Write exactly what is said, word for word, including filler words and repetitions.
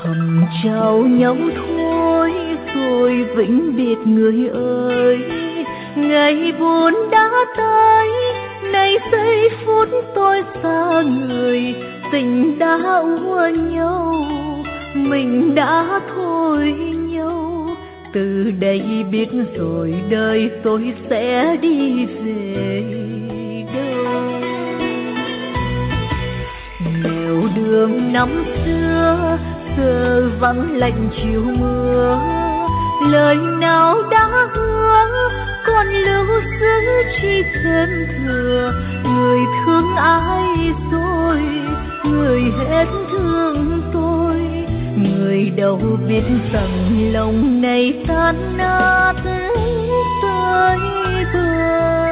Hầm trao nhau thôi rồi vĩnh biệt người ơi, ngày buồn đã tới, nay giây phút tôi xa người, tình đã úa nhau, mình đã thôi nhau. Từ đây biết rồi đời tôi sẽ đi về đâu. Nẻo đường năm xưa giờ vắng lạnh chiều mưa, lời nào đã hứa còn lưu giữ chi thêm thừa. Người thương ai rồi, người hết thương tôi, người đâu biết rằng lòng này tan nát tới bờ.